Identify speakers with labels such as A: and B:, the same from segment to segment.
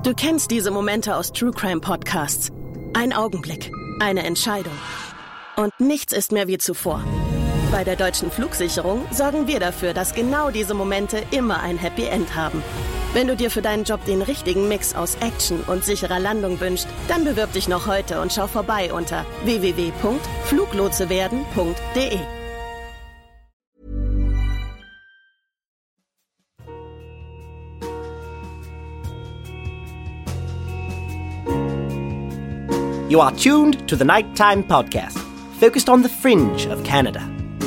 A: Du kennst diese Momente aus True Crime Podcasts. Ein Augenblick, eine Entscheidung. Und nichts ist mehr wie zuvor. Bei der Deutschen Flugsicherung sorgen wir dafür, dass genau diese Momente immer ein Happy End haben. Wenn du dir für deinen Job den richtigen Mix aus Action und sicherer Landung wünschst, dann bewirb dich noch heute und schau vorbei unter www.fluglotsewerden.de.
B: You are tuned to the Nighttime Podcast, focused on the fringe of Canada.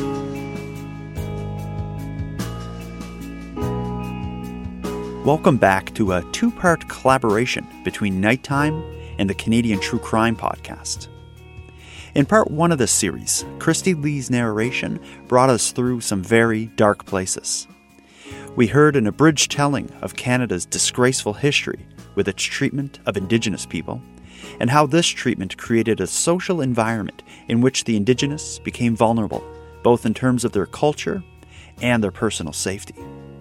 C: Welcome back to a two-part collaboration between Nighttime and the Canadian True Crime Podcast. In part one of this series, Christy Lee's narration brought us through some very dark places. We heard an abridged telling of Canada's disgraceful history with its treatment of Indigenous people, and how this treatment created a social environment in which the Indigenous became vulnerable, both in terms of their culture and their personal safety.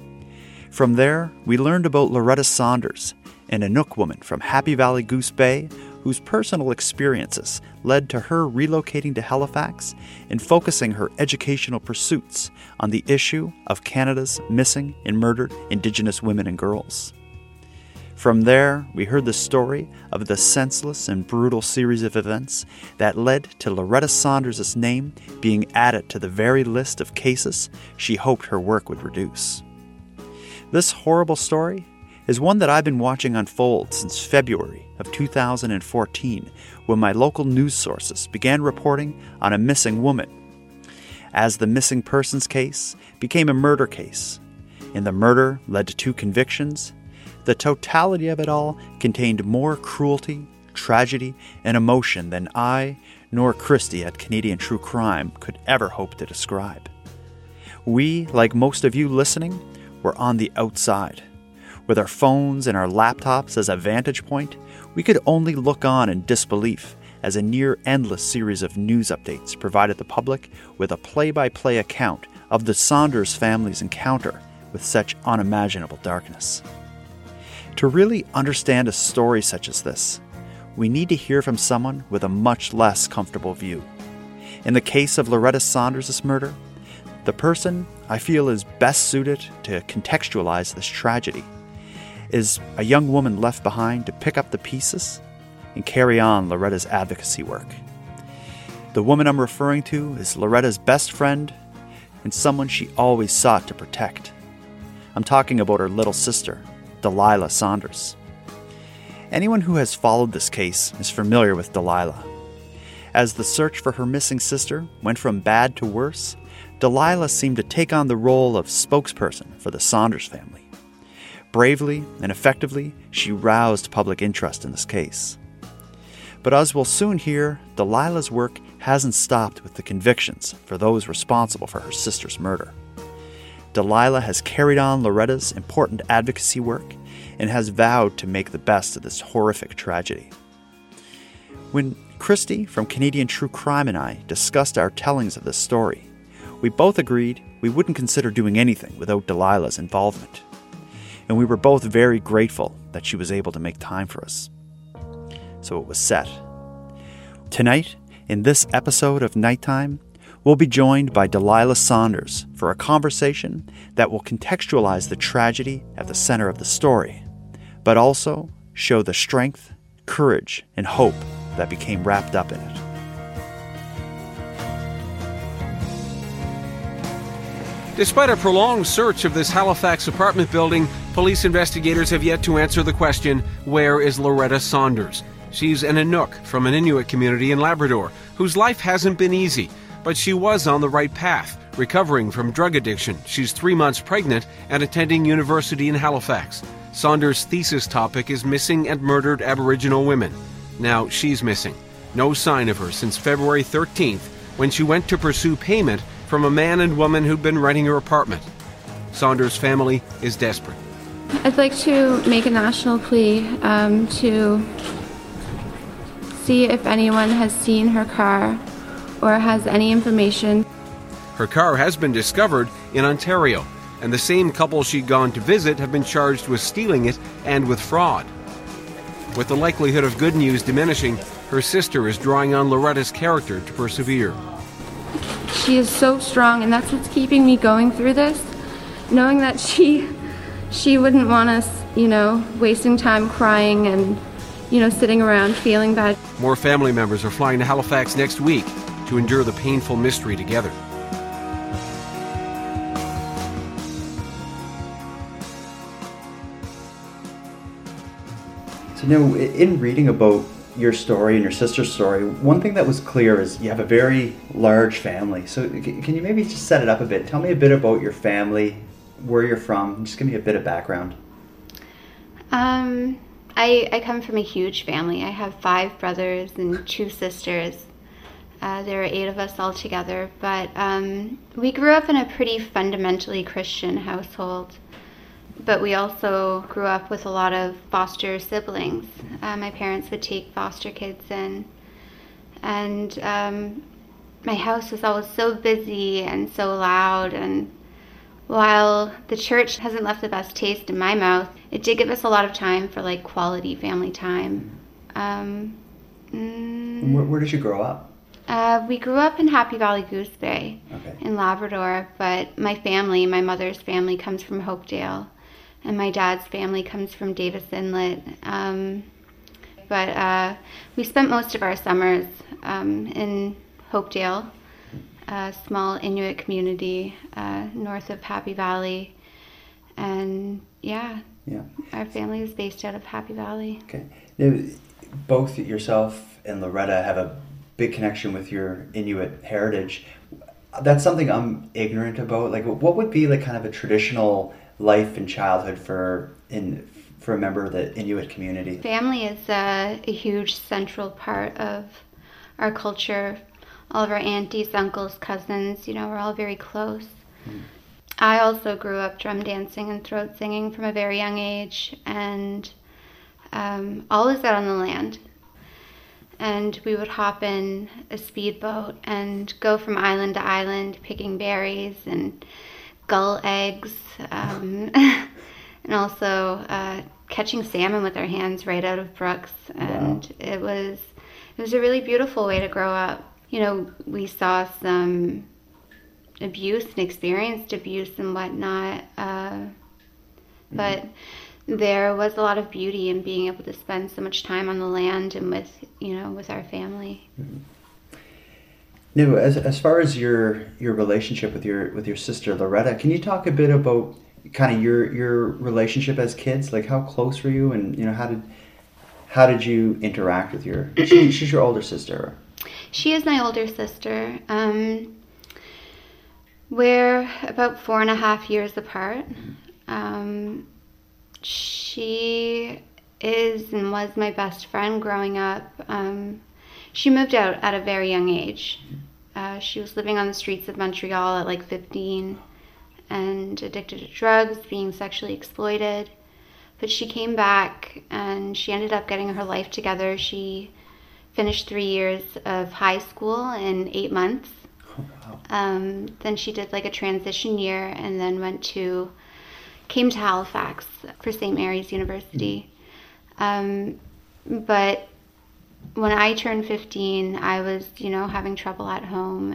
C: From there, we learned about Loretta Saunders, an Inuk woman from Happy Valley Goose Bay, whose personal experiences led to her relocating to Halifax and focusing her educational pursuits on the issue of Canada's missing and murdered Indigenous women and girls. From there, we heard the story of the senseless and brutal series of events that led to Loretta Saunders' name being added to the very list of cases she hoped her work would reduce. This horrible story is one that I've been watching unfold since February of 2014, when my local news sources began reporting on a missing woman. As the missing persons case became a murder case, and the murder led to 2 convictions, the totality of it all contained more cruelty, tragedy, and emotion than I nor Christy at Canadian True Crime could ever hope to describe. We, like most of you listening, were on the outside. With our phones and our laptops as a vantage point, we could only look on in disbelief as a near-endless series of news updates provided the public with a play-by-play account of the Saunders family's encounter with such unimaginable darkness. To really understand a story such as this, we need to hear from someone with a much less comfortable view. In the case of Loretta Saunders' murder, the person I feel is best suited to contextualize this tragedy is a young woman left behind to pick up the pieces and carry on Loretta's advocacy work. The woman I'm referring to is Loretta's best friend and someone she always sought to protect. I'm talking about her little sister, Delilah Saunders. Anyone who has followed this case is familiar with Delilah. As the search for her missing sister went from bad to worse, Delilah seemed to take on the role of spokesperson for the Saunders family. Bravely and effectively, she roused public interest in this case. But as we'll soon hear, Delilah's work hasn't stopped with the convictions for those responsible for her sister's murder. Delilah has carried on Loretta's important advocacy work and has vowed to make the best of this horrific tragedy. When Christy from Canadian True Crime and I discussed our tellings of this story, we both agreed we wouldn't consider doing anything without Delilah's involvement. And we were both very grateful that she was able to make time for us. So it was set. Tonight, in this episode of Nighttime, we'll be joined by Delilah Saunders for a conversation that will contextualize the tragedy at the center of the story, but also show the strength, courage, and hope that became wrapped up in it.
D: Despite a prolonged search of this Halifax apartment building, police investigators have yet to answer the question, where is Loretta Saunders? She's an Inuk from an Inuit community in Labrador, whose life hasn't been easy, but she was on the right path, recovering from drug addiction. She's 3 months pregnant and attending university in Halifax. Saunders' thesis topic is missing and murdered Aboriginal women. Now she's missing. No sign of her since February 13th, when she went to pursue payment from a man and woman who'd been renting her apartment. Saunders' family is desperate.
E: I'd like to make a national plea to see if anyone has seen her car or has any information.
D: Her car has been discovered in Ontario, and the same couple she'd gone to visit have been charged with stealing it and with fraud. With the likelihood of good news diminishing, her sister is drawing on Loretta's character to persevere.
E: She is so strong, and that's what's keeping me going through this. Knowing that she wouldn't want us, wasting time crying and, sitting around feeling bad.
D: More family members are flying to Halifax next week to endure the painful mystery together.
C: So now, in reading about your story and your sister's story, one thing that was clear is you have a very large family. So can you maybe just set it up a bit? Tell me a bit about your family, where you're from. Just give me a bit of background.
E: I come from a huge family. I have 5 brothers and 2 sisters. There are 8 of us all together, but we grew up in a pretty fundamentally Christian household. But we also grew up with a lot of foster siblings. My parents would take foster kids in. And my house was always so busy and so loud. And while the church hasn't left the best taste in my mouth, it did give us a lot of time for quality family time.
C: Where did you grow up?
E: We grew up in Happy Valley Goose Bay,
C: Okay.
E: in Labrador. But my mother's family comes from Hopedale. And my dad's family comes from Davis Inlet. But we spent most of our summers in Hopedale, a small Inuit community north of Happy Valley. And our family is based out of Happy Valley.
C: Okay. Now, both yourself and Loretta have a big connection with your Inuit heritage. That's something I'm ignorant about. What would be kind of a traditional life and childhood for a member of the Inuit community?
E: Family is a huge central part of our culture. All of our aunties, uncles, cousins, we're all very close. I also grew up drum dancing and throat singing from a very young age, and always out on the land. And we would hop in a speedboat and go from island to island picking berries and gull eggs, and also catching salmon with our hands right out of brooks. And wow. It was a really beautiful way to grow up. We saw some abuse and experienced abuse and whatnot, but there was a lot of beauty in being able to spend so much time on the land and with our family.
C: Mm-hmm. Now, as far as your relationship with your sister Loretta, can you talk a bit about kind of your relationship as kids? How close were you, and how did you interact with your? She's your older sister.
E: She is my older sister. We're about 4.5 years apart. She is and was my best friend growing up. She moved out at a very young age. She was living on the streets of Montreal at 15 and addicted to drugs, being sexually exploited. But she came back and she ended up getting her life together. She finished 3 years of high school in 8 months.
C: Oh, wow.
E: Then she did a transition year and then came to Halifax for St. Mary's University. But when I turned 15, I was, having trouble at home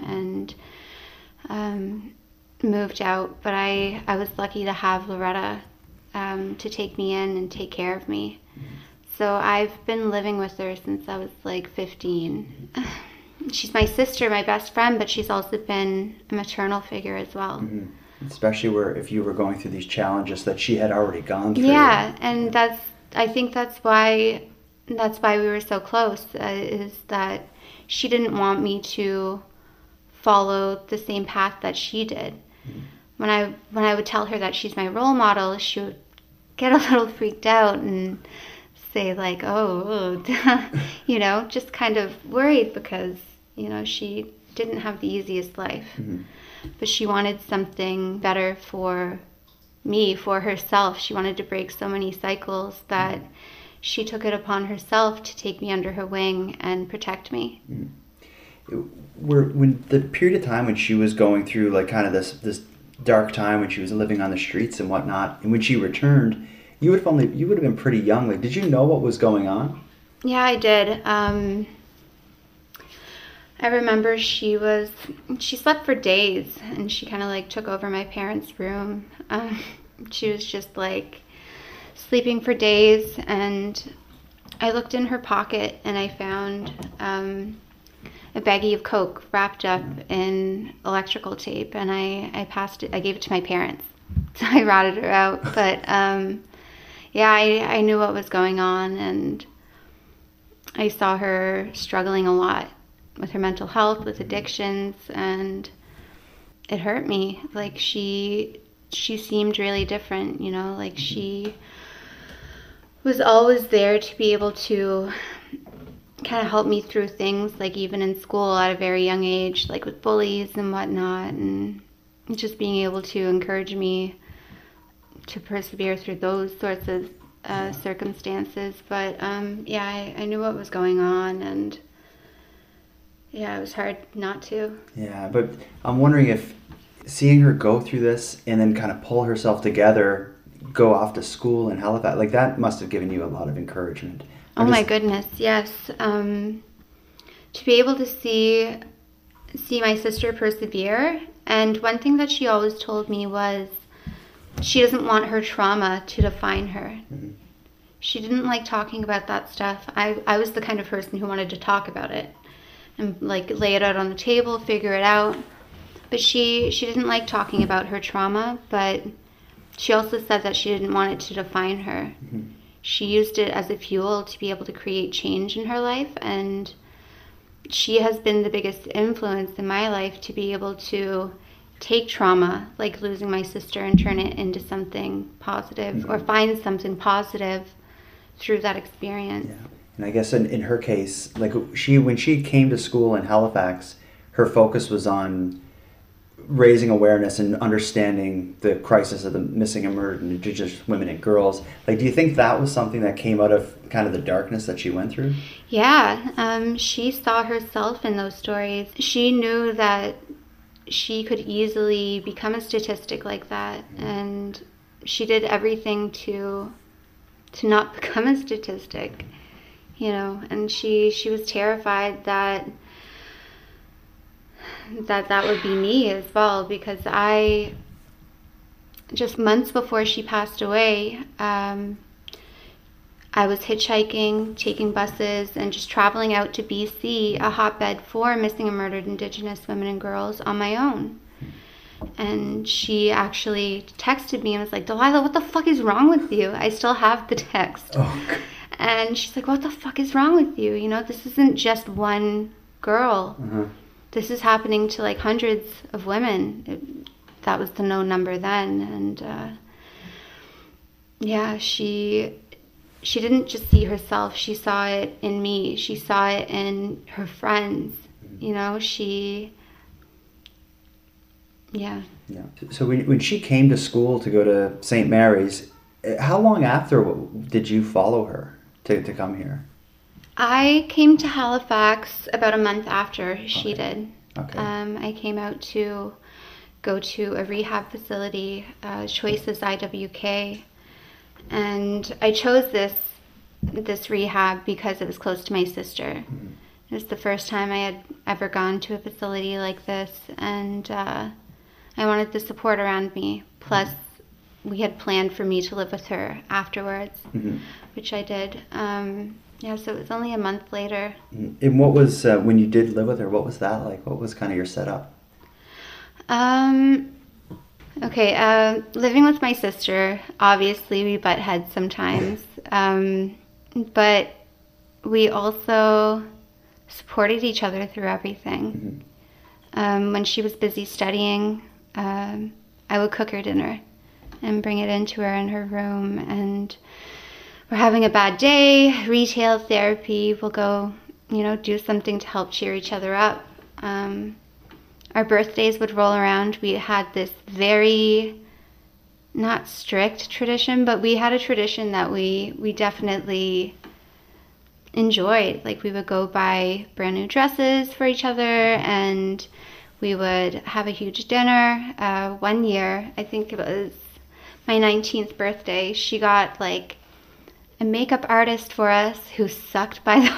E: and moved out. But I was lucky to have Loretta to take me in and take care of me. So I've been living with her since I was 15. She's my sister, my best friend, but she's also been a maternal figure as well. Mm-hmm.
C: Especially if you were going through these challenges that she had already gone through.
E: Yeah, and I think that's why we were so close, is that she didn't want me to follow the same path that she did. Mm-hmm. When I would tell her that she's my role model, she would get a little freaked out and say just kind of worried because, she didn't have the easiest life. Mm-hmm. But she wanted something better for me, for herself. She wanted to break so many cycles that she took it upon herself to take me under her wing and protect me.
C: When the period of time when she was going through kind of this dark time when she was living on the streets and whatnot, and when she returned, you would have been pretty young. Like, did you know what was going on?
E: Yeah, I did. I remember she slept for days, and she kind of like took over my parents' room. She was just like sleeping for days, and I looked in her pocket and I found a baggie of Coke wrapped up in electrical tape, and I gave it to my parents. So I ratted her out, but yeah, I knew what was going on, and I saw her struggling a lot with her mental health, with addictions, and it hurt me. Like, she seemed really different, you know, like she was always there to be able to kind of help me through things, like even in school at a very young age, like with bullies and whatnot, and just being able to encourage me to persevere through those sorts of circumstances. But yeah, I knew what was going on, and yeah, it was hard not to.
C: Yeah, but I'm wondering if seeing her go through this and then kind of pull herself together, go off to school in Halifax, like that must have given you a lot of encouragement.
E: My goodness, yes. To be able to see my sister persevere, and one thing that she always told me was she doesn't want her trauma to define her. Mm-hmm. She didn't like talking about that stuff. I was the kind of person who wanted to talk about it and like lay it out on the table, figure it out. But she didn't like talking about her trauma, but she also said that she didn't want it to define her. Mm-hmm. She used it as a fuel to be able to create change in her life, and she has been the biggest influence in my life to be able to take trauma, like losing my sister, and turn it into something positive, mm-hmm. or find something positive through that experience. Yeah.
C: And I guess in her case, like when she came to school in Halifax, her focus was on raising awareness and understanding the crisis of the missing and murdered Indigenous women and girls. Like, do you think that was something that came out of kind of the darkness that she went through?
E: Yeah, she saw herself in those stories. She knew that she could easily become a statistic like that, and she did everything to not become a statistic, you know. And she was terrified that would be me as well, because I, just months before she passed away, I was hitchhiking, taking buses, and just traveling out to BC, a hotbed for missing and murdered Indigenous women and girls, on my own. And she actually texted me and was like, "Delilah, what the fuck is wrong with you?" I still have the text. Oh. And she's like, "What the fuck is wrong with you? You know, this isn't just one girl. Mm-hmm. This is happening to like hundreds of women." That was the known number then. And yeah, she didn't just see herself. She saw it in me. She saw it in her friends. You know, yeah.
C: So when she came to school to go to St. Mary's, how long after did you follow her to come here?
E: I came to Halifax about a month after she did.
C: Okay.
E: I came out to go to a rehab facility, Choices IWK, and I chose this rehab because it was close to my sister. Mm-hmm. It was the first time I had ever gone to a facility like this, and I wanted the support around me. Plus, we had planned for me to live with her afterwards, mm-hmm. which I did. Yeah, so it was only a month later.
C: And what was, when you did live with her, what was that like? What was kind of your setup?
E: Okay, living with my sister, obviously we butt heads sometimes, but we also supported each other through everything. Mm-hmm. When she was busy studying, I would cook her dinner and bring it into her in her room, and we're having a bad day, retail therapy, we'll go, you know, do something to help cheer each other up. Our birthdays would roll around. We had this very, not strict tradition, but we had a tradition that we definitely enjoyed. Like, we would go buy brand new dresses for each other, and we would have a huge dinner. One year, I think it was my 19th birthday, she got like a makeup artist for us who sucked, by the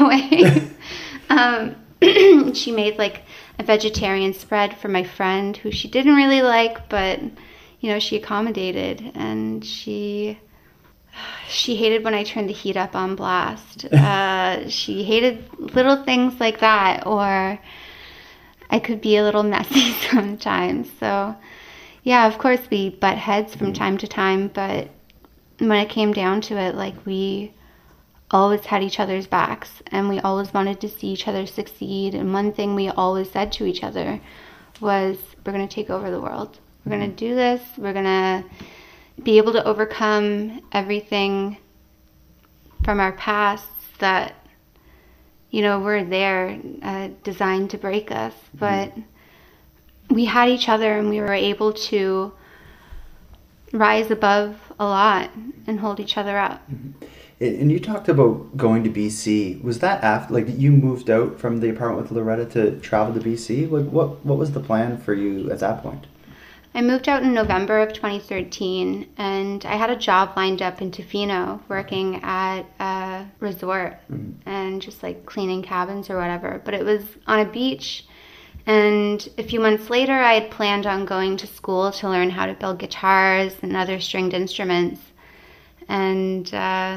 E: way. She made like a vegetarian spread for my friend who she didn't really like, but you know, she accommodated. And she hated when I turned the heat up on blast. She hated little things like that, or I could be a little messy sometimes. So yeah, of course we butt heads from time to time, but when it came down to it, like, we always had each other's backs, and we always wanted to see each other succeed. And one thing we always said to each other was, we're going to take over the world. We're going to do this. We're going to be able to overcome everything from our pasts that, you know, were there designed to break us. But we had each other, and we were able to rise above a lot and hold each other up.
C: And you talked about going to BC. Was that after, like, you moved out from the apartment with Loretta to travel to BC? Like, what was the plan for you at that point?
E: I moved out in November of 2013, and I had a job lined up in Tofino working at a resort and just like cleaning cabins or whatever. But it was on a beach. And a few months later, I had planned on going to school to learn how to build guitars and other stringed instruments. And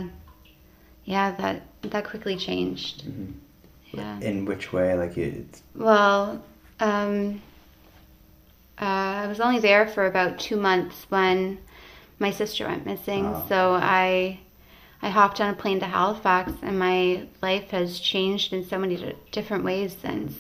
E: yeah, that quickly changed. Yeah.
C: In which way? Like,
E: Well, I was only there for about 2 months when my sister went missing. Oh. So I hopped on a plane to Halifax, and my life has changed in so many different ways since.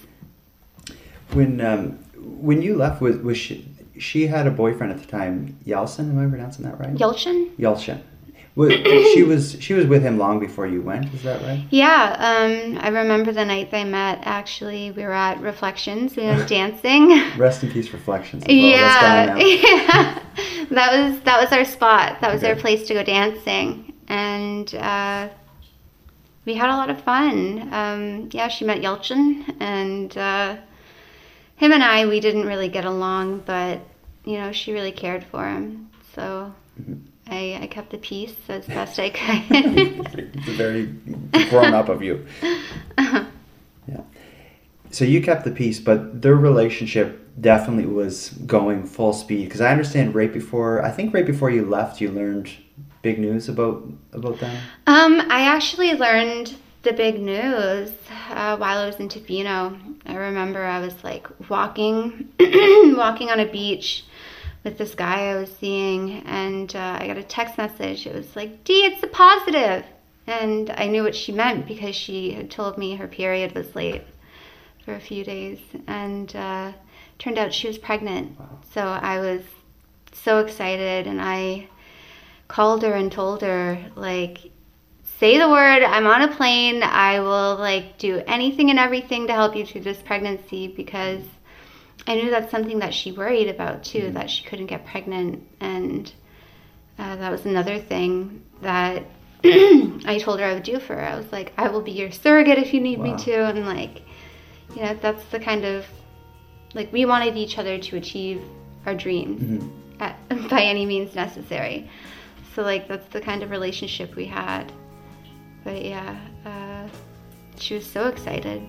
C: When you left, was she had a boyfriend at the time, Yeltsin? Am I pronouncing that right?
E: Yeltsin.
C: She was with him long before you went. Is that right?
E: Yeah. I remember the night they met. Actually, we were at Reflections. We went dancing.
C: Rest in peace, Reflections. As well.
E: Yeah. Yeah. That was our spot. That was our place to go dancing, and we had a lot of fun. Yeah, she met Yeltsin, and him and I, we didn't really get along, but, you know, she really cared for him. So I kept the peace as best I could.
C: It's very grown up of you. Yeah. So you kept the peace, but their relationship definitely was going full speed. Because I understand right before you left, you learned big news about them.
E: I actually learned the big news while I was in Tofino. I remember I was like walking on a beach with this guy I was seeing, and I got a text message. It was like, "Dee, it's a positive." And I knew what she meant because she had told me her period was late for a few days, and turned out she was pregnant. Wow. So I was so excited, and I called her and told her, like, say the word, I'm on a plane, I will like do anything and everything to help you through this pregnancy, because I knew that's something that she worried about too, that she couldn't get pregnant. And that was another thing that I told her I would do for her. I was like, I will be your surrogate if you need me to. And like, you know, that's the kind of, like, we wanted each other to achieve our dreams by any means necessary. So like, that's the kind of relationship we had. But yeah, she was so excited.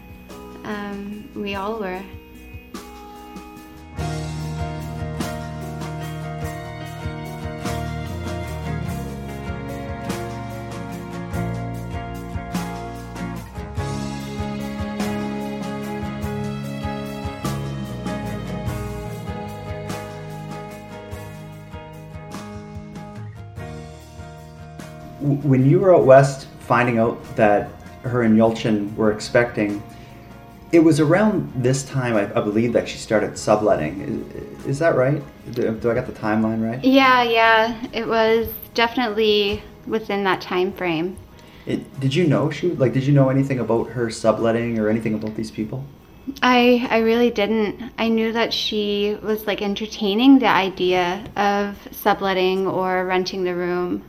E: We all were.
C: When you were out west finding out that her and Yeltsin were expecting, it was around this time, I believe, that she started subletting. Is that right? Do I got the timeline right?
E: Yeah. It was definitely within that time frame.
C: Did you know did you know anything about her subletting or anything about these people?
E: I really didn't. I knew that she was like entertaining the idea of subletting or renting the room.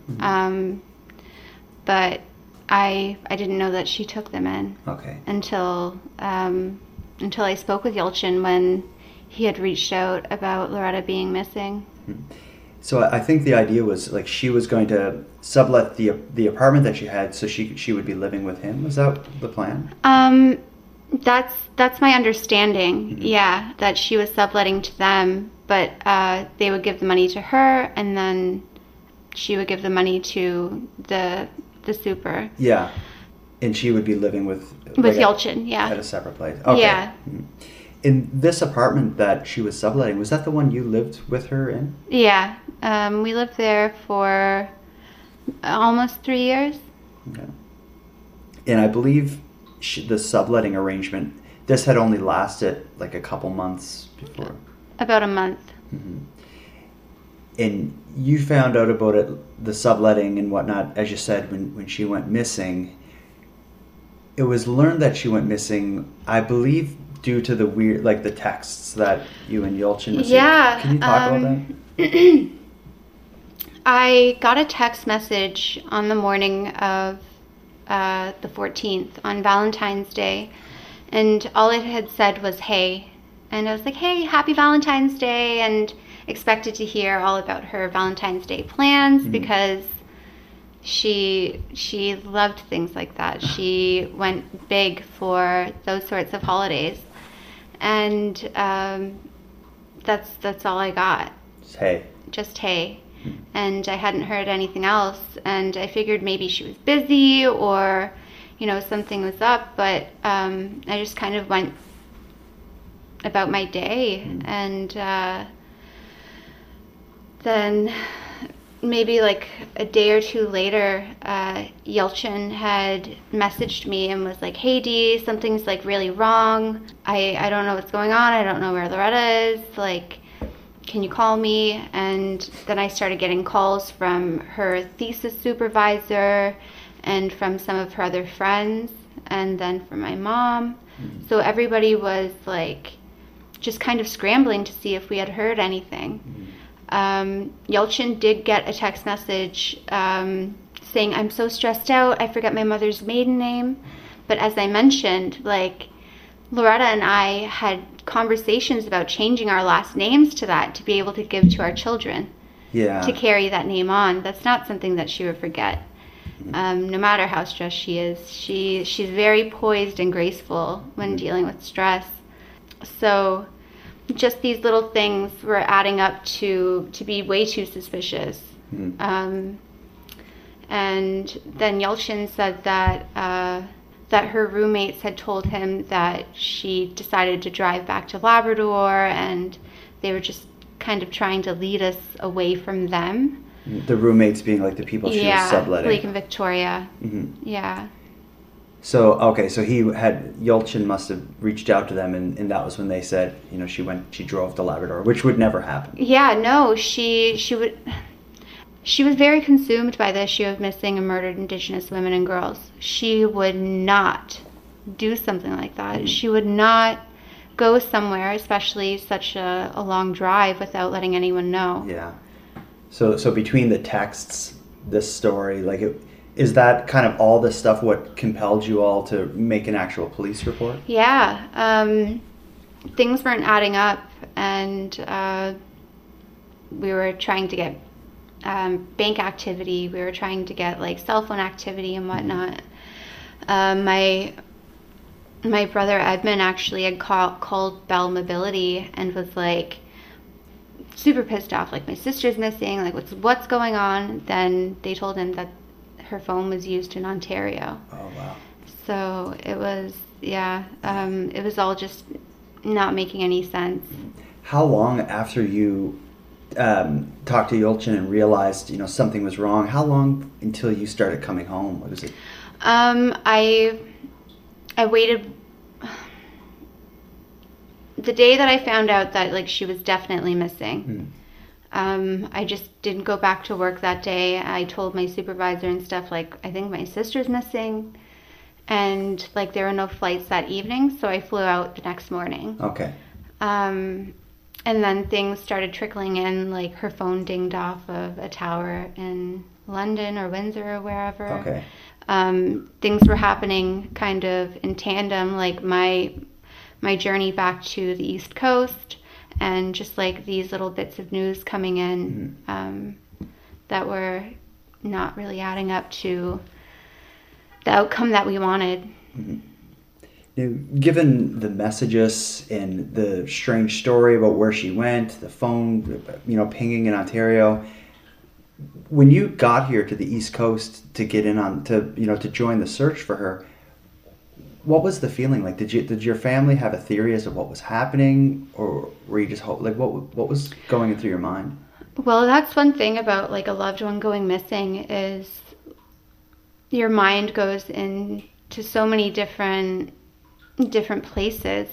E: But I didn't know that she took them in. Okay. Until I spoke with Yeltsin when he had reached out about Loretta being missing.
C: So I think the idea was like she was going to sublet the apartment that she had, so she would be living with him. Was that the plan?
E: That's my understanding. Yeah, that she was subletting to them, but they would give the money to her, and then she would give the money to the super.
C: Yeah, and she would be living with
E: Yelchin. Yeah,
C: at a separate place. Okay.
E: Yeah.
C: In this apartment that she was subletting, was that the one you lived with her in?
E: Yeah, we lived there for almost 3 years.
C: Okay. And I believe the subletting arrangement, this had only lasted like a couple months before.
E: About a month.
C: Mm-hmm. And you found out about it, the subletting and whatnot, as you said, when she went missing. It was learned that she went missing, I believe, due to the weird, like the texts that you and Yelchin received.
E: Yeah.
C: Can you talk about that?
E: I got a text message on the morning of the 14th, on Valentine's Day, and all it had said was, hey. And I was like, hey, happy Valentine's Day, and expected to hear all about her Valentine's Day plans because she loved things like that. She went big for those sorts of holidays. And that's all I got. Just hey. And I hadn't heard anything else, and I figured maybe she was busy or, something was up, but I just kind of went about my day, and then maybe like a day or two later, Yelchin had messaged me and was like, hey Dee, something's like really wrong. I don't know what's going on. I don't know where Loretta is. Like, can you call me? And then I started getting calls from her thesis supervisor and from some of her other friends, and then from my mom. So everybody was like just kind of scrambling to see if we had heard anything. Yelchin did get a text message saying, I'm so stressed out, I forget my mother's maiden name. But as I mentioned, like, Loretta and I had conversations about changing our last names to that to be able to give to our children. Yeah. To carry that name on. That's not something that she would forget. No matter how stressed she is. She's very poised and graceful when dealing with stress. So just these little things were adding up to be way too suspicious. And then Yelchin said that her roommates had told him that she decided to drive back to Labrador, and they were just kind of trying to lead us away from them.
C: The roommates being like the people she was subletting.
E: Blake and Victoria. Yeah.
C: So, okay, so Yelchin must have reached out to them, and that was when they said, she drove to Labrador, which would never happen.
E: Yeah, no, she was very consumed by the issue of missing and murdered Indigenous women and girls. She would not do something like that. She would not go somewhere, especially such a long drive, without letting anyone know.
C: Yeah. So between the texts, this story, is that kind of all this stuff what compelled you all to make an actual police report?
E: Yeah. Things weren't adding up, and we were trying to get bank activity. We were trying to get cell phone activity and whatnot. My brother Edmund actually had called Bell Mobility and was super pissed off. My sister's missing. What's going on? Then they told him that her phone was used in Ontario.
C: Oh wow!
E: So it was it was all just not making any sense.
C: How long after you talked to Yelchin and realized something was wrong? How long until you started coming home? What is it?
E: I waited. The day that I found out that she was definitely missing, I just didn't go back to work that day. I told my supervisor and stuff I think my sister's missing, and there were no flights that evening, so I flew out the next morning.
C: Okay.
E: And then things started trickling in, her phone dinged off of a tower in London or Windsor or wherever.
C: Okay.
E: Things were happening kind of in tandem, my journey back to the East Coast and just like these little bits of news coming in that were not really adding up to the outcome that we wanted.
C: Now, given the messages and the strange story about where she went, the phone, pinging in Ontario, when you got here to the East Coast to get in on to join the search for her, what was the feeling like? Did your family have a theory as to what was happening, or were you just what was going through your mind?
E: Well, that's one thing about like a loved one going missing is your mind goes into so many different places.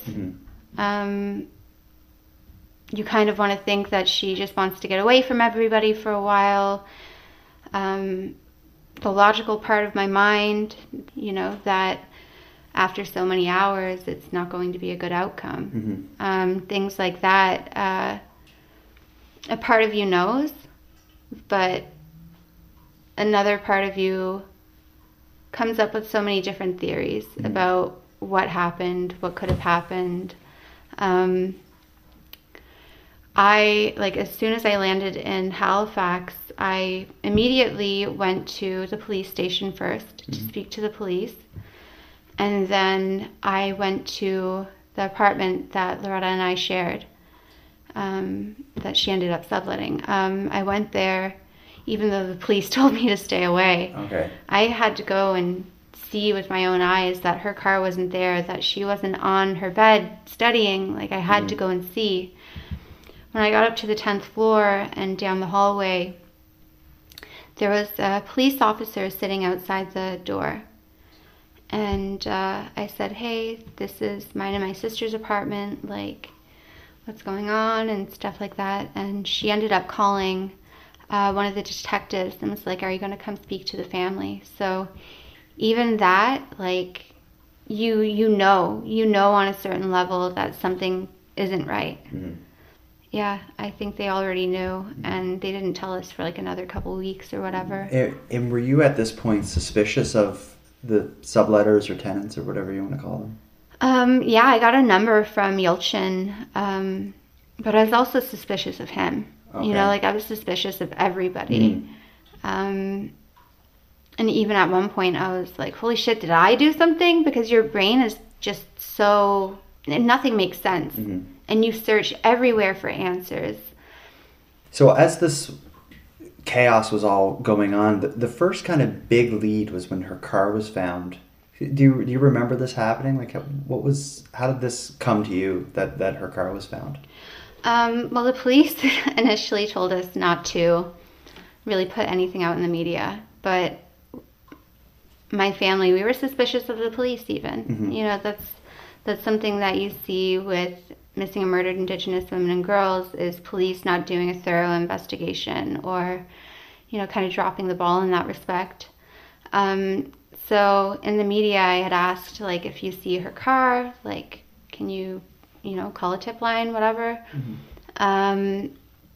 E: You kind of want to think that she just wants to get away from everybody for a while. The logical part of my mind, that after so many hours, it's not going to be a good outcome. Things like that. A part of you knows, but another part of you comes up with so many different theories about what happened, what could have happened. As soon as I landed in Halifax, I immediately went to the police station first to speak to the police. And then I went to the apartment that Loretta and I shared, that she ended up subletting. I went there, even though the police told me to stay away.
C: Okay. I
E: had to go and see with my own eyes that her car wasn't there, that she wasn't on her bed studying. Like, I had to go and see. When I got up to the 10th floor and down the hallway, there was a police officer sitting outside the door. And I said, "Hey, this is mine and my sister's apartment, like, what's going on?" and stuff like that. And she ended up calling one of the detectives and was like, "Are you going to come speak to the family?" So even that, like, you know on a certain level that something isn't right. Yeah, I think they already knew, and they didn't tell us for like another couple weeks or whatever.
C: And were you at this point suspicious of the subletters or tenants or whatever you want to call them?
E: Yeah, I got a number from Yelchin, but I was also suspicious of him. Okay. I was suspicious of everybody. And even at one point I was like, holy shit, did I do something? Because your brain is just so, nothing makes sense. And you search everywhere for answers.
C: So as this chaos was all going on, the first kind of big lead was when her car was found. Do you remember this happening? Like, how did this come to you that her car was found?
E: Well, the police initially told us not to really put anything out in the media, but my family, we were suspicious of the police even. That's something that you see with missing and murdered Indigenous women and girls, is police not doing a thorough investigation or, kind of dropping the ball in that respect. So in the media, I had asked, like, if you see her car, like, can you, call a tip line, whatever. And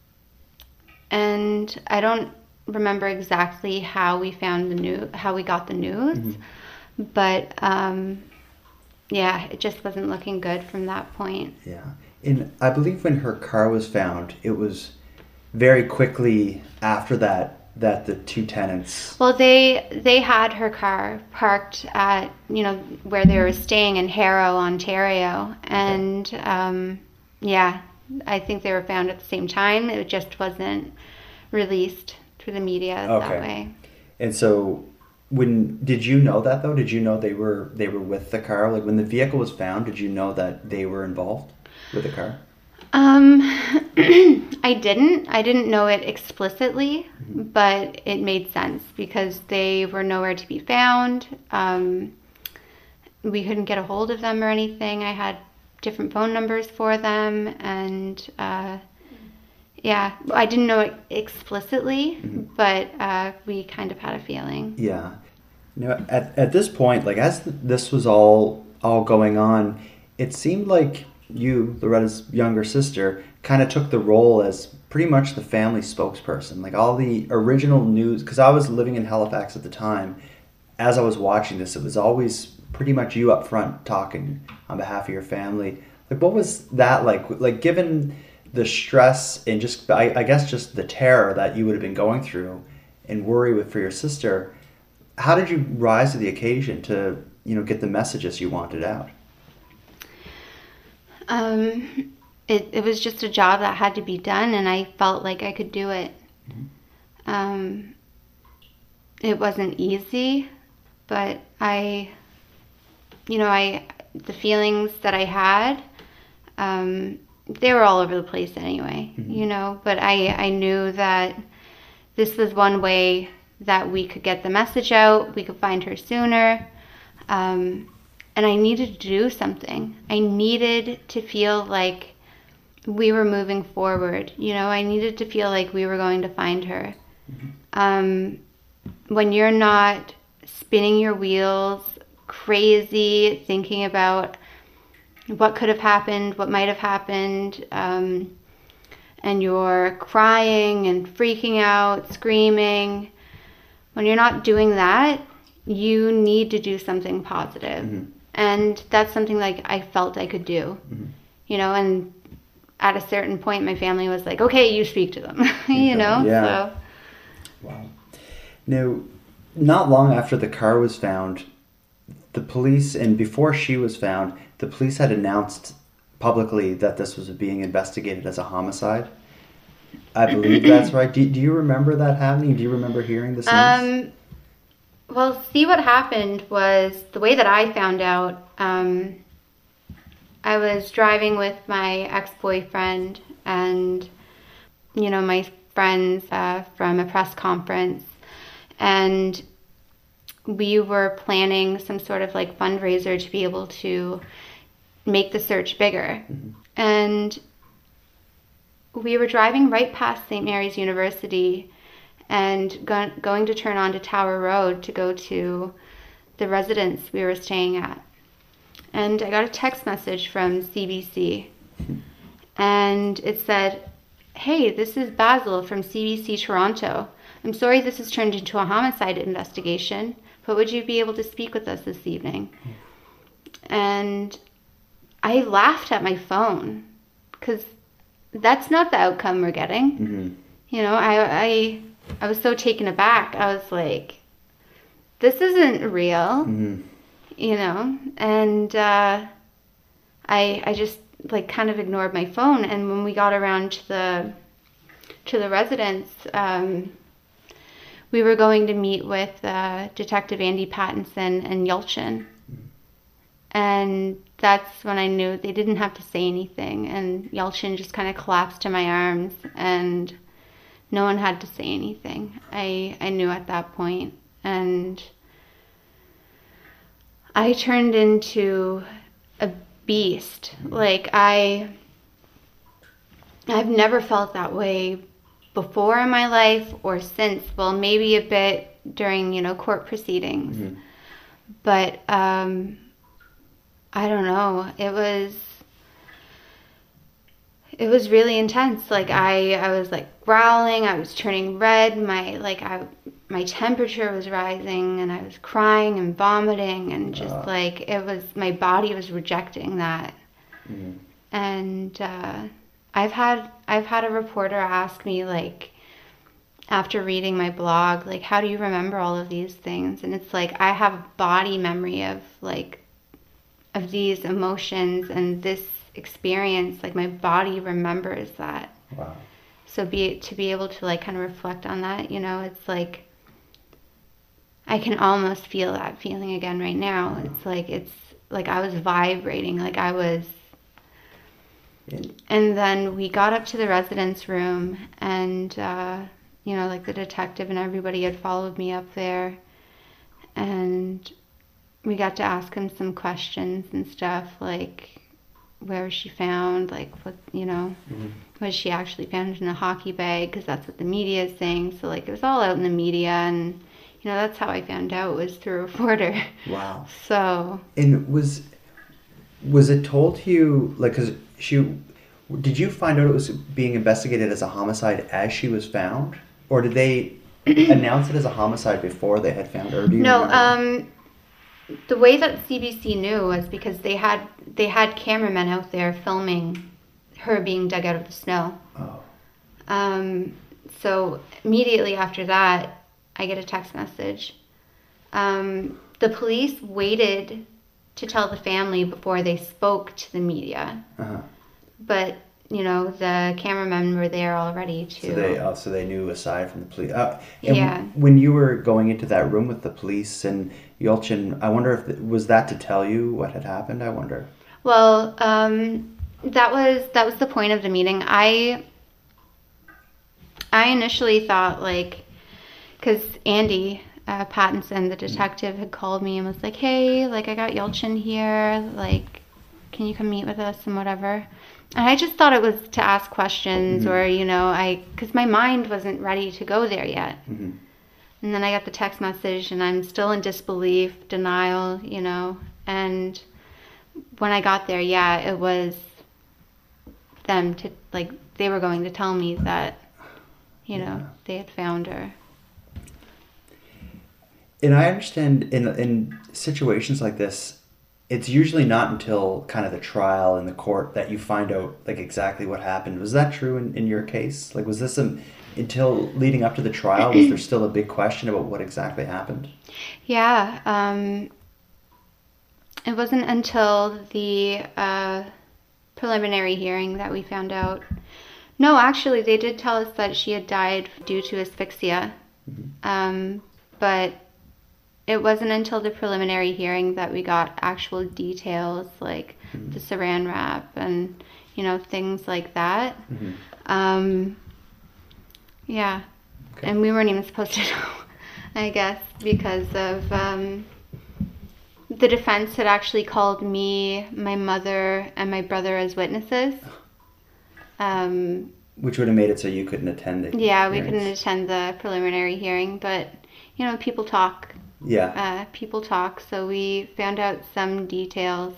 E: I don't remember exactly how we got the news, but yeah, it just wasn't looking good from that point.
C: Yeah. And I believe when her car was found, it was very quickly after that the two tenants...
E: Well, they had her car parked at, where they were staying in Harrow, Ontario. And, yeah, I think they were found at the same time. It just wasn't released through the media that way. And
C: so... Did you know that, though? Did you know they were with the car? Like, when the vehicle was found, did you know that they were involved with the car?
E: I didn't know it explicitly, but it made sense because they were nowhere to be found. We couldn't get a hold of them or anything. I had different phone numbers for them, and yeah, I didn't know it explicitly, but we kind of had a feeling.
C: Yeah. At this point, like, as this was all going on, it seemed like you, Loretta's younger sister, kind of took the role as pretty much the family spokesperson. Like, all the original news, because I was living in Halifax at the time, as I was watching this, it was always pretty much you up front talking on behalf of your family. Like, what was that like? Like, given the stress and just, I guess, just the terror that you would have been going through and worry for your sister, how did you rise to the occasion to, get the messages you wanted out?
E: It was just a job that had to be done, and I felt like I could do it. Mm-hmm. It wasn't easy, but the feelings that I had, they were all over the place anyway, mm-hmm. But I knew that this was one way that we could get the message out, we could find her sooner, and I needed to do something. I needed to feel like we were moving forward, I needed to feel like we were going to find her. Mm-hmm. When you're not spinning your wheels, crazy, thinking about what could have happened, what might have happened, and you're crying and freaking out, screaming, when you're not doing that, you need to do something positive. Mm-hmm. And that's something like I felt I could do, mm-hmm. And at a certain point, my family was like, okay, you speak to them,
C: Yeah.
E: So.
C: Wow. Now, not long after the car was found, the police, and before she was found, the police had announced publicly that this was being investigated as a homicide. I believe that's right. Do you remember that happening? Do you remember hearing this news?
E: Well, see, what happened was, the way that I found out, I was driving with my ex-boyfriend and, my friends from a press conference, and we were planning some sort of like fundraiser to be able to make the search bigger. Mm-hmm. And we were driving right past St. Mary's University and going to turn onto Tower Road to go to the residence we were staying at. And I got a text message from CBC, and it said, "Hey, this is Basil from CBC Toronto. I'm sorry this has turned into a homicide investigation, but would you be able to speak with us this evening?" And I laughed at my phone, because that's not the outcome we're getting. Mm-hmm. I was so taken aback. I was like, this isn't real, mm-hmm. And I just like kind of ignored my phone. And when we got around to the residence, we were going to meet with Detective Andy Pattinson and Yelchin. And that's when I knew they didn't have to say anything. And Yelchin just kind of collapsed in my arms, and no one had to say anything. I knew at that point. And I turned into a beast. Like, I've never felt that way before in my life or since. Well, maybe a bit during, court proceedings. Mm-hmm. But I don't know. It was really intense. Like, I was like growling, I was turning red, my temperature was rising, and I was crying and vomiting, and just like my body was rejecting that. Mm-hmm. And I've had a reporter ask me, like, after reading my blog, like, how do you remember all of these things? And it's like, I have a body memory of these emotions and this experience. Like, my body remembers that. Wow. So to be able to like kind of reflect on that, it's like I can almost feel that feeling again right now. It's like I was vibrating, like I was. And then we got up to the residence room, and like the detective and everybody had followed me up there, and we got to ask him some questions and stuff, like, where was she found, like, what, mm-hmm. was she actually found in a hockey bag, because that's what the media is saying. So like it was all out in the media, and that's how I found out, was through a reporter. Wow. So. And
C: was it told to you, like, because did you find out it was being investigated as a homicide as she was found, or did they announce it as a homicide before they had found her? Or do you remember?
E: The way that CBC knew was because they had cameramen out there filming her being dug out of the snow.
C: Oh.
E: So immediately after that, I get a text message. The police waited to tell the family before they spoke to the media.
C: Uh-huh.
E: But, the cameramen were there already too.
C: So they knew aside from the police.
E: Yeah.
C: When you were going into that room with the police and Yulchin, I wonder if was that to tell you what had happened? I wonder.
E: Well, that was the point of the meeting. I initially thought, because Andy Pattinson, the detective, had called me and was like, hey, I got Yulchin here, can you come meet with us and whatever. And I just thought it was to ask questions, or, because my mind wasn't ready to go there yet. Mm-hmm. And then I got the text message, and I'm still in disbelief, denial, and when I got there, it was them they were going to tell me that, they had found her.
C: And I understand in situations like this, it's usually not until kind of the trial in the court that you find out exactly what happened. Was that true in your case? Was this until leading up to the trial, was there still a big question about what exactly happened?
E: Yeah. It wasn't until the preliminary hearing that we found out. No, actually, they did tell us that she had died due to asphyxia. Mm-hmm. But it wasn't until the preliminary hearing that we got actual details, mm-hmm. the saran wrap and, things like that. Mm-hmm. Yeah. Okay. And we weren't even supposed to know, I guess, because of the defense had actually called me, my mother, and my brother as witnesses.
C: Which would have made it so you couldn't attend the
E: Yeah, we couldn't attend the preliminary hearing, but, people talk.
C: Yeah.
E: People talk, so we found out some details.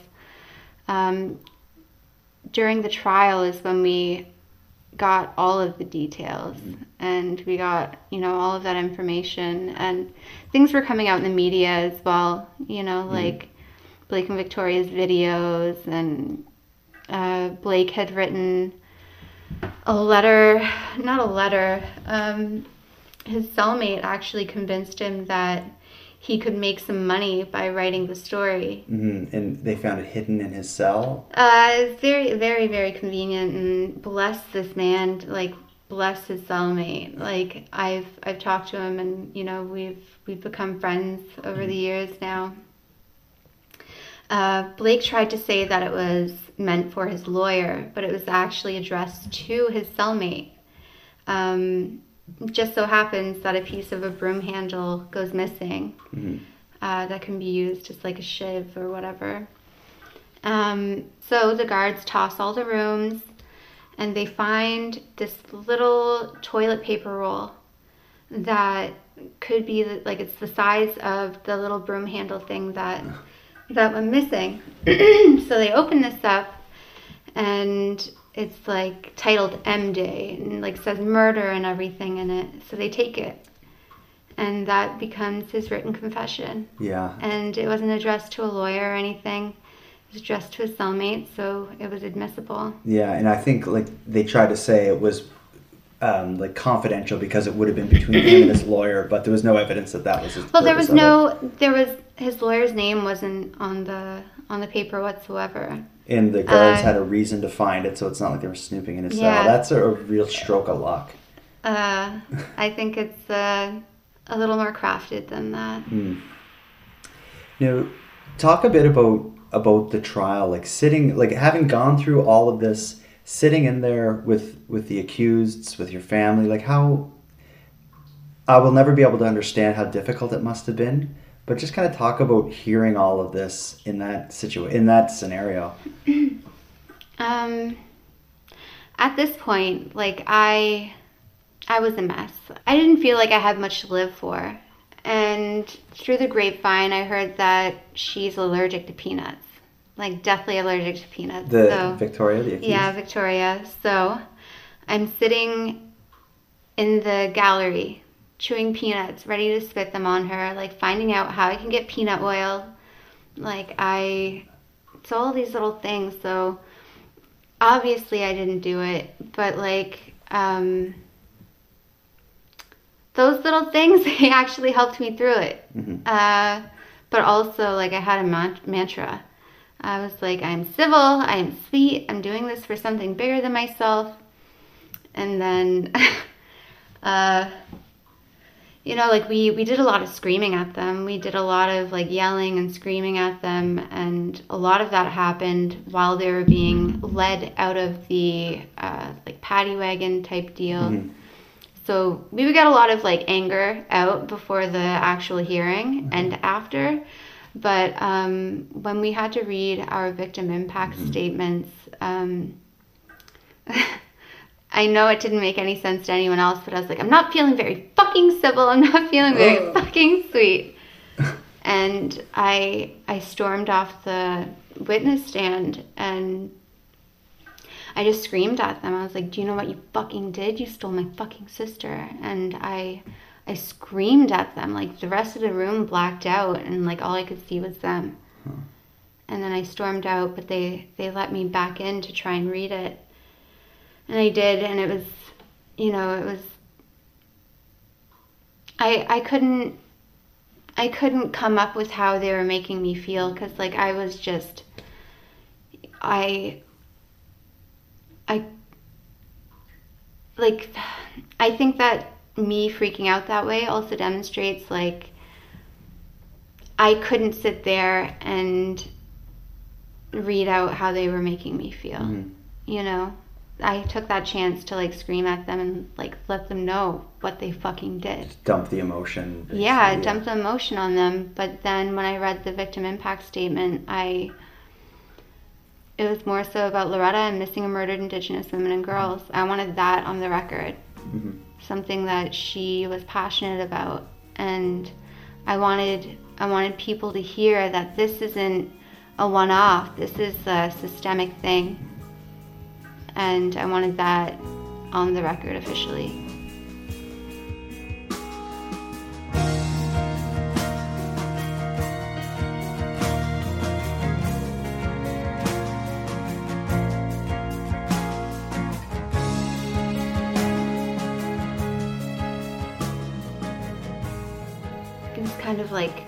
E: During the trial is when we got all of the details, mm-hmm. and we got, all of that information, and things were coming out in the media as well, mm-hmm. Blake and Victoria's videos, and Blake had written his cellmate actually convinced him that he could make some money by writing the story.
C: Mm-hmm. And they found it hidden in his cell?
E: It's very, very, very convenient, and bless this man, bless his cellmate. I've talked to him, and, we've become friends over mm-hmm. the years now. Blake tried to say that it was meant for his lawyer, but it was actually addressed to his cellmate. Just so happens that a piece of a broom handle goes missing. Mm-hmm. That can be used as a shiv or whatever. So the guards toss all the rooms, and they find this little toilet paper roll that could be it's the size of the little broom handle thing that went missing. So they open this up, and it's titled M Day, and says murder and everything in it. So they take it, and that becomes his written confession.
C: Yeah.
E: And it wasn't addressed to a lawyer or anything. It was addressed to his cellmate, so it was admissible. Yeah,
C: and I think they tried to say it was confidential because it would have been between him and his lawyer, but there was no evidence that was his.
E: Well, his lawyer's name wasn't on the paper whatsoever.
C: And the guards had a reason to find it, so it's not like they were snooping in his cell. That's a real stroke of luck.
E: I think it's a little more crafted than that.
C: Mm. Now, talk a bit about the trial, sitting, having gone through all of this, sitting in there with the accused, with your family, how... I will never be able to understand how difficult it must have been. But just kind of talk about hearing all of this in that scenario.
E: At this point, I was a mess. I didn't feel like I had much to live for. And through the grapevine, I heard that she's allergic to peanuts. Deathly allergic to peanuts.
C: Victoria, the accused?
E: Yeah, Victoria. So I'm sitting in the gallery, chewing peanuts, ready to spit them on her, finding out how I can get peanut oil. It's all these little things. So obviously I didn't do it, but like, those little things, they actually helped me through it. But also, like, I had a mantra. I was like, I'm civil, I am sweet, I'm doing this for something bigger than myself. And then, you know, like, we did a lot of screaming at them. We did a lot of, like, yelling and screaming at them. And a lot of that happened while they were being led out of the, like, paddy wagon type deal. So we would get a lot of, like, anger out before the actual hearing and after. But when we had to read our victim impact statements, I know it didn't make any sense to anyone else, but I was like, I'm not feeling very fucking civil. I'm not feeling very fucking sweet. And I stormed off the witness stand and I just screamed at them. I was like, do you know what you fucking did? You stole my fucking sister. And I screamed at them. Like, the rest of the room blacked out and, like, all I could see was them. And then I stormed out, but they let me back in to try and read it. And I did, and it was, you know, it was, I couldn't come up with how they were making me feel, because, like, I was just, I think that me freaking out that way also demonstrates, like, I couldn't sit there and read out how they were making me feel, you know? I took that chance to, like, scream at them and, like, let them know what they fucking did.
F: Just dump the emotion. Basically.
E: Yeah, dump the emotion on them. But then when I read the victim impact statement, it was more so about Loretta and missing and murdered Indigenous women and girls. I wanted that on the record. Something that she was passionate about. And I wanted people to hear that this isn't a one-off. This is a systemic thing. And I wanted that on the record officially. It was kind of like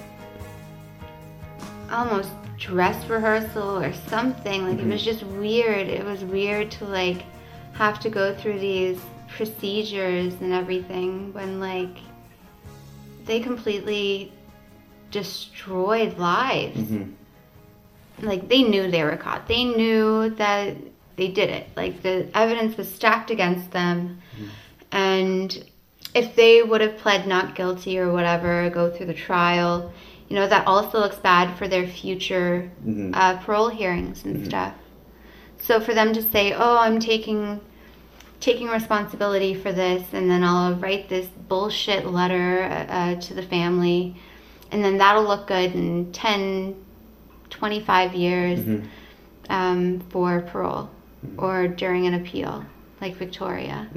E: almost dress rehearsal or something. Like, it was just weird. It was weird to, like, have to go through these procedures and everything when, like, they completely destroyed lives. Like, they knew they were caught. They knew that they did it. Like, the evidence was stacked against them. And if they would have pled not guilty or whatever, go through the trial, you know, that also looks bad for their future parole hearings and stuff. So for them to say, oh, I'm taking responsibility for this, and then I'll write this bullshit letter to the family, and then that'll look good in 10, 25 years for parole or during an appeal, like Victoria.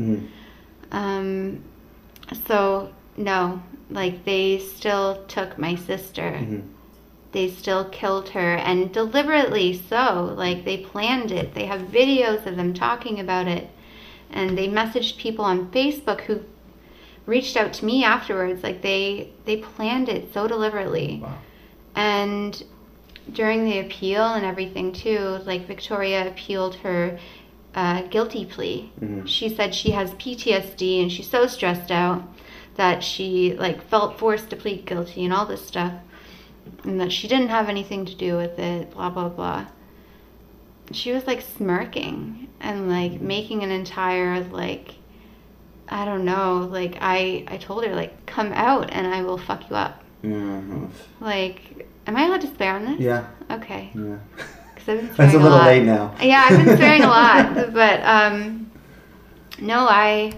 E: So, no. Like, they still took my sister. They still killed her, and deliberately so. Like, they planned it. They have videos of them talking about it. And they messaged people on Facebook who reached out to me afterwards. Like, they planned it so deliberately. Wow. And during the appeal and everything, too, like, Victoria appealed her guilty plea. She said she has PTSD and she's so stressed out that she, like, felt forced to plead guilty and all this stuff, and that she didn't have anything to do with it, blah, blah, blah. She was, like, smirking and, like, making an entire, like, I don't know, like, I told her, like, come out and I will fuck you up. Like, am I allowed to swear on this?
F: Yeah.
E: Okay.
F: Yeah.
E: 'Cause I've been swearing
F: It's a little
E: lot.
F: late now.
E: Yeah, I've been swearing a lot, but, no,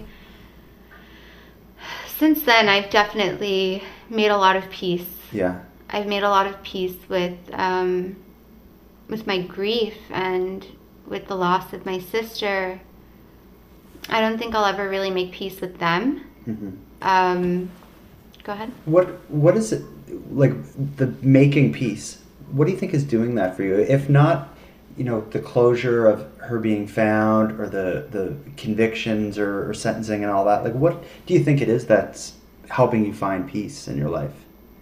E: since then, I've definitely made a lot of peace.
F: Yeah.
E: I've made a lot of peace with my grief and with the loss of my sister. I don't think I'll ever really make peace with them. Go ahead.
F: What is it, like, the making peace? What do you think is doing that for you? If not the closure of her being found, or the convictions or sentencing and all that, like, what do you think it is that's helping you find peace in your life?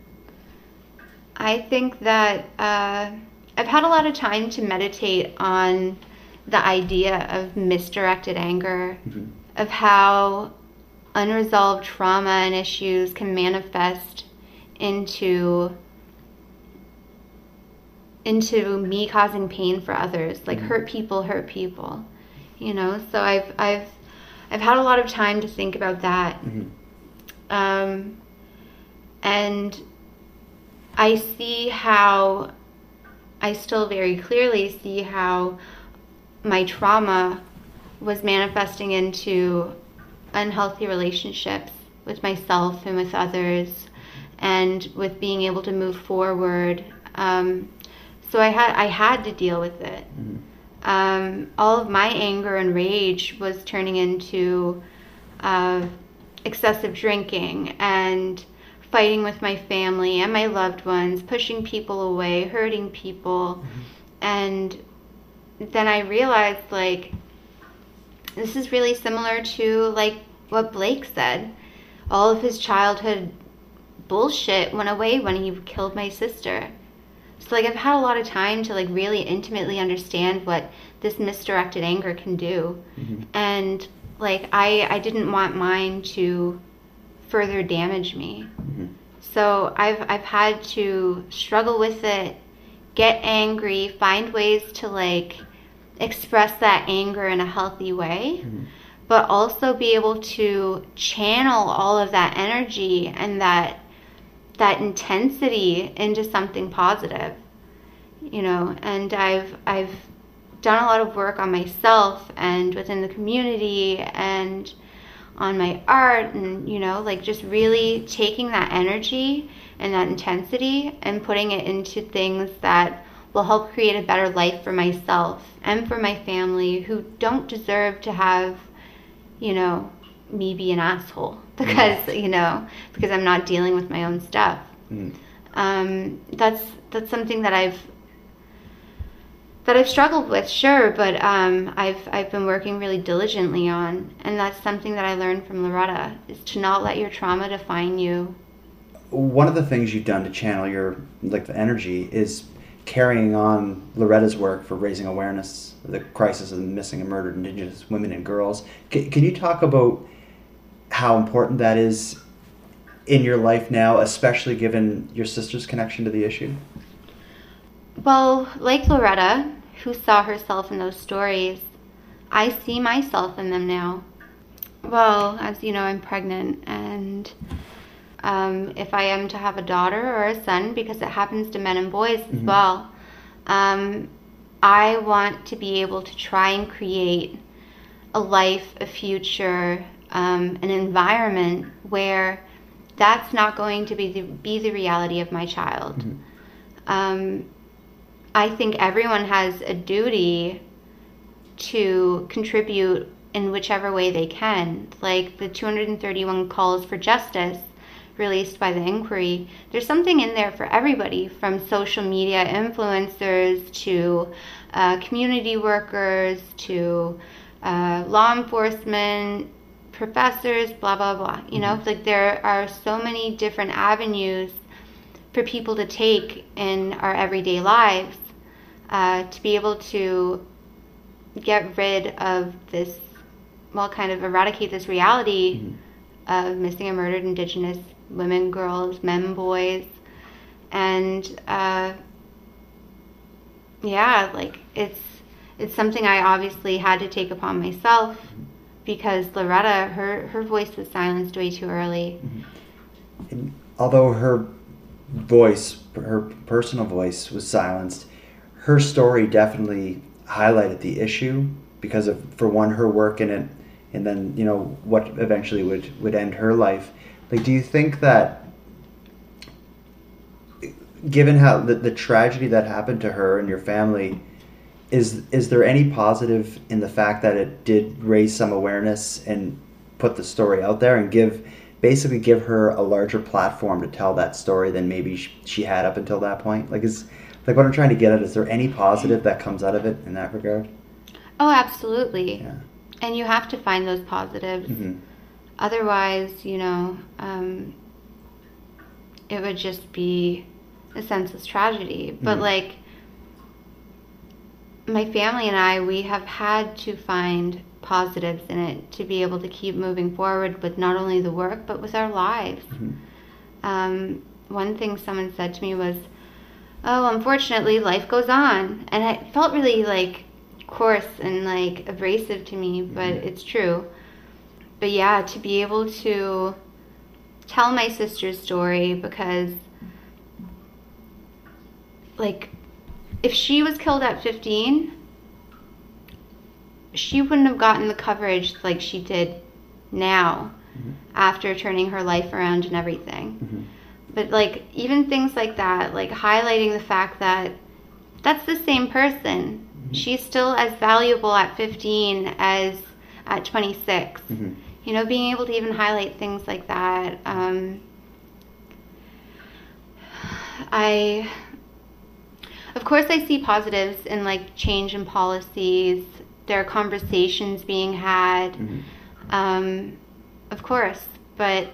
E: I think that I've had a lot of time to meditate on the idea of misdirected anger, of how unresolved trauma and issues can manifest into me causing pain for others, like hurt people, so I've had a lot of time to think about that. And I still very clearly see how my trauma was manifesting into unhealthy relationships with myself and with others, and with being able to move forward. So I had to deal with it. All of my anger and rage was turning into excessive drinking and fighting with my family and my loved ones, pushing people away, hurting people. And then I realized, like, this is really similar to, like, what Blake said. All of his childhood bullshit went away when he killed my sister. So, like, I've had a lot of time to, like, really intimately understand what this misdirected anger can do. And, like, I didn't want mine to further damage me. So I've had to struggle with it, get angry, find ways to, like, express that anger in a healthy way, but also be able to channel all of that energy and that intensity into something positive, and I've done a lot of work on myself and within the community and on my art, and like, just really taking that energy and that intensity and putting it into things that will help create a better life for myself and for my family, who don't deserve to have me be an asshole because because I'm not dealing with my own stuff. That's something that I've struggled with, sure, but I've been working really diligently on, and that's something that I learned from Loretta, is to not let your trauma define you.
F: One of the things you've done to channel your, like, the energy is carrying on Loretta's work for raising awareness of the crisis of missing and murdered Indigenous women and girls. Can you talk about how important that is in your life now, especially given your sister's connection to the issue?
E: Well, like Loretta, who saw herself in those stories, I see myself in them now. Well, as you know, I'm pregnant, and if I am to have a daughter or a son, because it happens to men and boys as well, I want to be able to try and create a life, a future, an environment where that's not going to be the reality of my child. I think everyone has a duty to contribute in whichever way they can. Like the 231 calls for justice released by the inquiry, there's something in there for everybody, from social media influencers to community workers to law enforcement, professors, blah, blah, blah. Like, there are so many different avenues for people to take in our everyday lives to be able to get rid of this, kind of eradicate this reality of missing and murdered Indigenous women, girls, men, boys. And it's something I obviously had to take upon myself, because Loretta, her voice was silenced way too early.
F: And although her voice, her personal voice, was silenced, her story definitely highlighted the issue because of, for one, her work in it, and then what eventually would end her life. Like, do you think that, given how the tragedy that happened to her and your family, is there any positive in the fact that it did raise some awareness and put the story out there and give her a larger platform to tell that story than maybe she had up until that point? Like, Like, what I'm trying to get at, is there any positive that comes out of it in that regard?
E: Oh, absolutely.
F: Yeah.
E: And you have to find those positives.
F: Mm-hmm.
E: Otherwise, you know, it would just be a senseless tragedy. But like, my family and I, we have had to find positives in it to be able to keep moving forward with not only the work, but with our lives. One thing someone said to me was, oh, unfortunately, life goes on. And it felt really like coarse and like abrasive to me, but it's true. But yeah, to be able to tell my sister's story, because like, if she was killed at 15, she wouldn't have gotten the coverage like she did now after turning her life around and everything. But like, even things like that, like highlighting the fact that that's the same person. She's still as valuable at 15 as at 26. You know, being able to even highlight things like that. Of course, I see positives in like change in policies. There are conversations being had, of course, but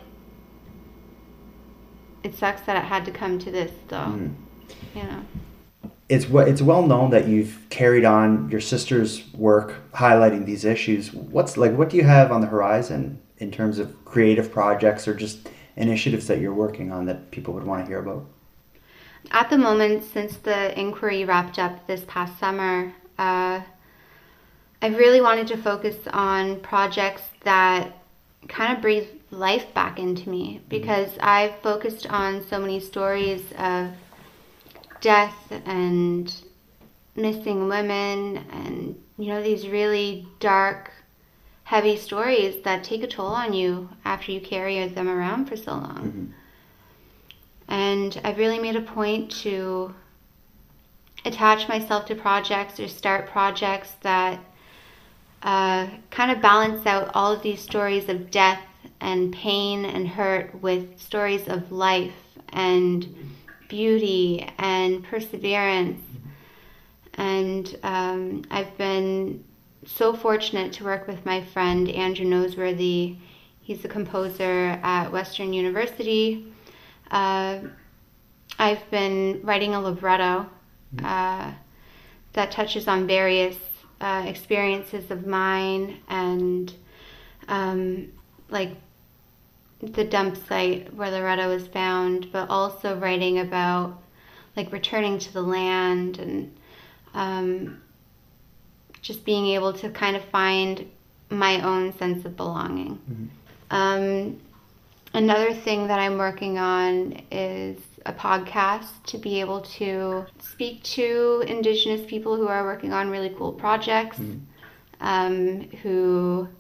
E: it sucks that it had to come to this, though. You know,
F: it's well known that you've carried on your sister's work highlighting these issues. What do you have on the horizon in terms of creative projects or just initiatives that you're working on that people would want to hear about?
E: At the moment, since the inquiry wrapped up this past summer, I really wanted to focus on projects that kind of breathe life back into me, because I've focused on so many stories of death and missing women and, you know, these really dark, heavy stories that take a toll on you after you carry them around for so long. And I've really made a point to attach myself to projects or start projects that kind of balance out all of these stories of death and pain and hurt with stories of life and beauty and perseverance. And I've been so fortunate to work with my friend Andrew Noseworthy. He's a composer at Western University. I've been writing a libretto that touches on various experiences of mine and like the dump site where Loretta was found, but also writing about like returning to the land and just being able to kind of find my own sense of belonging. Another thing that I'm working on is a podcast to be able to speak to Indigenous people who are working on really cool projects, who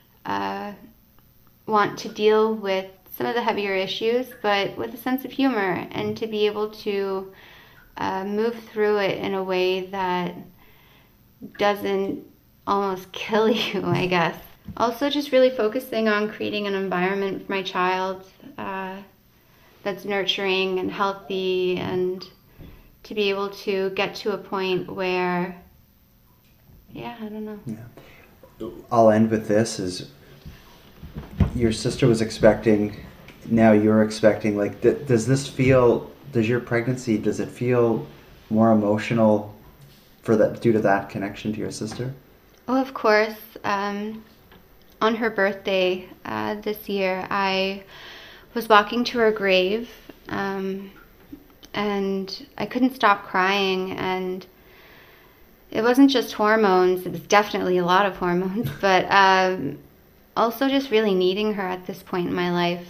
E: want to deal with some of the heavier issues, but with a sense of humor, and to be able to move through it in a way that doesn't almost kill you, I guess. Also, just really focusing on creating an environment for my child that's nurturing and healthy, and to be able to get to a point where, I don't know.
F: Yeah. I'll end with this: is your sister was expecting, now you're expecting. Like, does your pregnancy, does it feel more emotional due to that connection to your sister?
E: Oh, of course. On her birthday this year, I was walking to her grave, and I couldn't stop crying. And it wasn't just hormones; it was definitely a lot of hormones, but also just really needing her at this point in my life.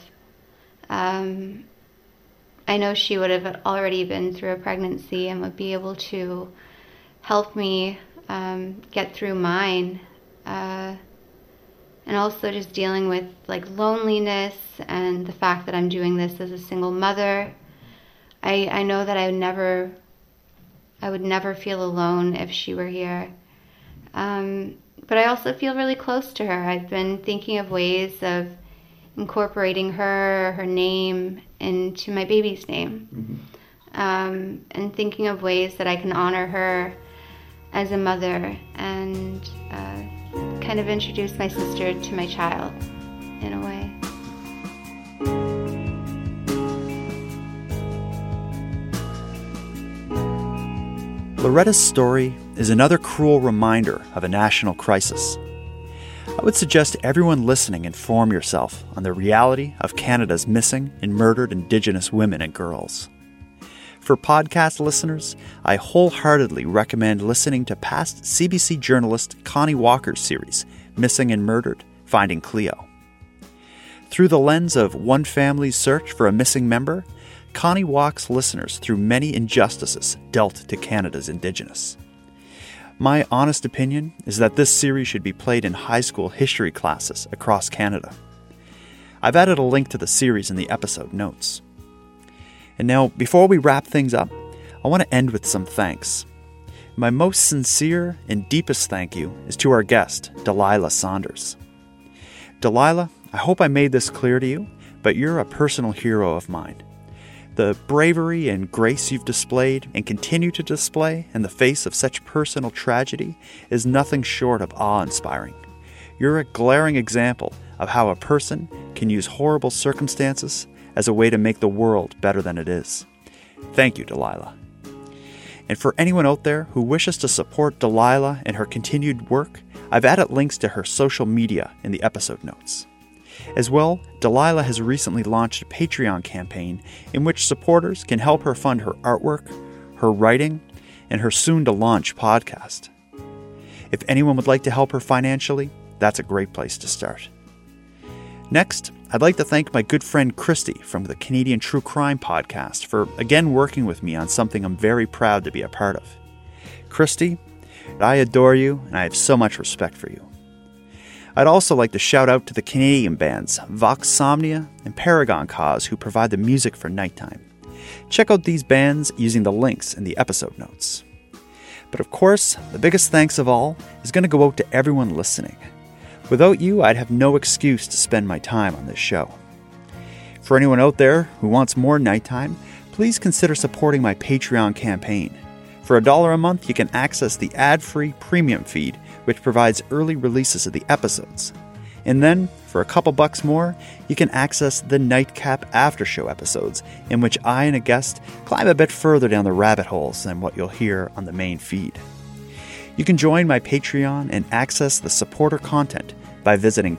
E: I know she would have already been through a pregnancy and would be able to help me get through mine. And also just dealing with like loneliness and the fact that I'm doing this as a single mother. I know that I would never feel alone if she were here. But I also feel really close to her. I've been thinking of ways of incorporating her name into my baby's name. and thinking of ways that I can honor her as a mother and kind of introduce my sister to my child in a way.
C: Loretta's story is another cruel reminder of a national crisis. I would suggest everyone listening inform yourself on the reality of Canada's missing and murdered Indigenous women and girls. For podcast listeners, I wholeheartedly recommend listening to past CBC journalist Connie Walker's series, Missing and Murdered, Finding Cleo. Through the lens of one family's search for a missing member, Connie walks listeners through many injustices dealt to Canada's Indigenous. My honest opinion is that this series should be played in high school history classes across Canada. I've added a link to the series in the episode notes. And now, before we wrap things up, I want to end with some thanks. My most sincere and deepest thank you is to our guest, Delilah Saunders. Delilah, I hope I made this clear to you, but you're a personal hero of mine. The bravery and grace you've displayed and continue to display in the face of such personal tragedy is nothing short of awe-inspiring. You're a glaring example of how a person can use horrible circumstances as a way to make the world better than it is. Thank you, Delilah. And for anyone out there who wishes to support Delilah and her continued work, I've added links to her social media in the episode notes. As well, Delilah has recently launched a Patreon campaign in which supporters can help her fund her artwork, her writing, and her soon-to-launch podcast. If anyone would like to help her financially, that's a great place to start. Next, I'd like to thank my good friend Christy from the Canadian True Crime Podcast for again working with me on something I'm very proud to be a part of. Christy, I adore you and I have so much respect for you. I'd also like to shout out to the Canadian bands Voxsomnia and Paragon Cause who provide the music for Nighttime. Check out these bands using the links in the episode notes. But of course, the biggest thanks of all is going to go out to everyone listening. Without you, I'd have no excuse to spend my time on this show. For anyone out there who wants more Nighttime, please consider supporting my Patreon campaign. For $1 a month, you can access the ad-free premium feed, which provides early releases of the episodes. And then, for a couple bucks more, you can access the Nightcap after-show episodes, in which I and a guest climb a bit further down the rabbit holes than what you'll hear on the main feed. You can join my Patreon and access the supporter content by visiting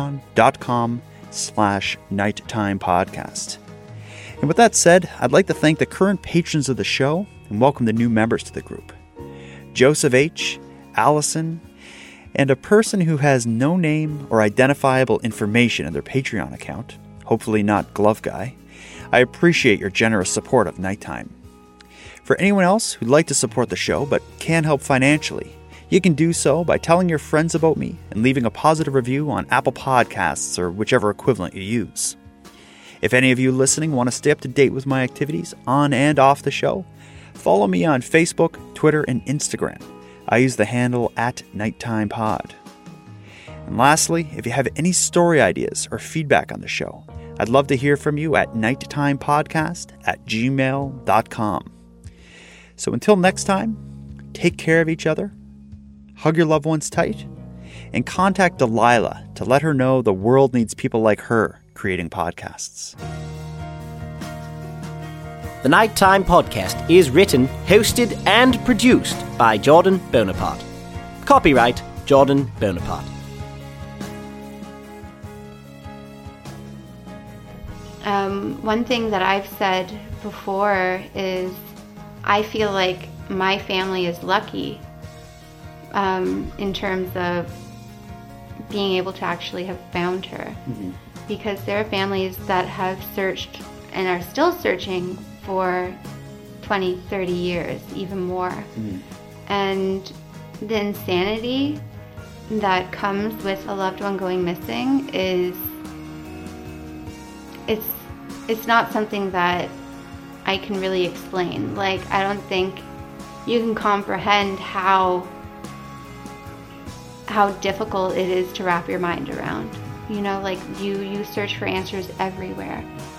C: patreon.com/nighttimepodcast. And with that said, I'd like to thank the current patrons of the show and welcome the new members to the group. Joseph H., Allison, and a person who has no name or identifiable information in their Patreon account, hopefully not Glove Guy. I appreciate your generous support of Nighttime. For anyone else who'd like to support the show but can't help financially, you can do so by telling your friends about me and leaving a positive review on Apple Podcasts or whichever equivalent you use. If any of you listening want to stay up to date with my activities on and off the show, follow me on Facebook, Twitter, and Instagram. I use the handle @NighttimePod. And lastly, if you have any story ideas or feedback on the show, I'd love to hear from you at nighttimepodcast@gmail.com. So until next time, take care of each other, hug your loved ones tight, and contact Delilah to let her know the world needs people like her creating podcasts.
B: The Nighttime Podcast is written, hosted, and produced by Jordan Bonaparte. Copyright Jordan Bonaparte.
E: One thing that I've said before is I feel like my family is lucky in terms of being able to actually have found her. Mm-hmm. Because there are families that have searched and are still searching for 20, 30 years, even more. Mm-hmm. And the insanity that comes with a loved one going missing is, it's not something that I can really explain. Like, I don't think you can comprehend how difficult it is to wrap your mind around. You know, like you search for answers everywhere.